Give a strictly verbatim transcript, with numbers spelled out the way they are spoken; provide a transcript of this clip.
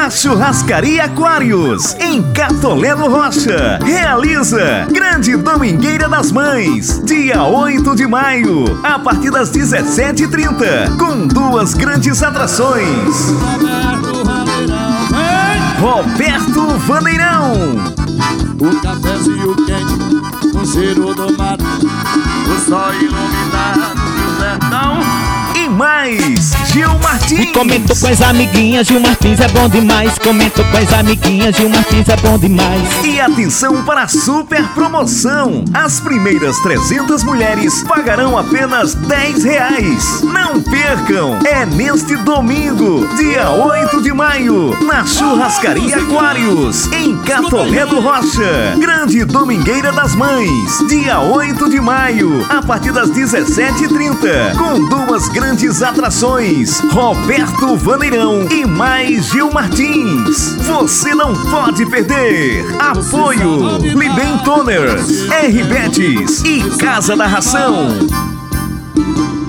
na Churrascaria Aquários, em Catolé do Rocha. Realiza Grande Domingueira das Mães, dia oito de maio, a partir das dezessete e trinta, com duas grandes atrações. Roberto Vaneirão. O cafezinho quente, com cheiro do mato, o sol iluminado do sertão. E mais, Gil Martins. Comento com as amiguinhas, Gil Martins é bom demais. Comento com as amiguinhas, Gil Martins é bom demais. E atenção para a super promoção. As primeiras trezentas mulheres pagarão apenas dez reais. Não percam, é neste domingo, dia oito de maio, na Churrascaria Aquários, em Catolé do Rocha. Grande Domingueira das Mães, dia oito de maio, a partir das dezessete e trinta, com duas grandes atrações, Roberto Vaneirão e mais Gil Martins. Você não pode perder. Apoio Liben Toners, R Betes e Casa da Ração.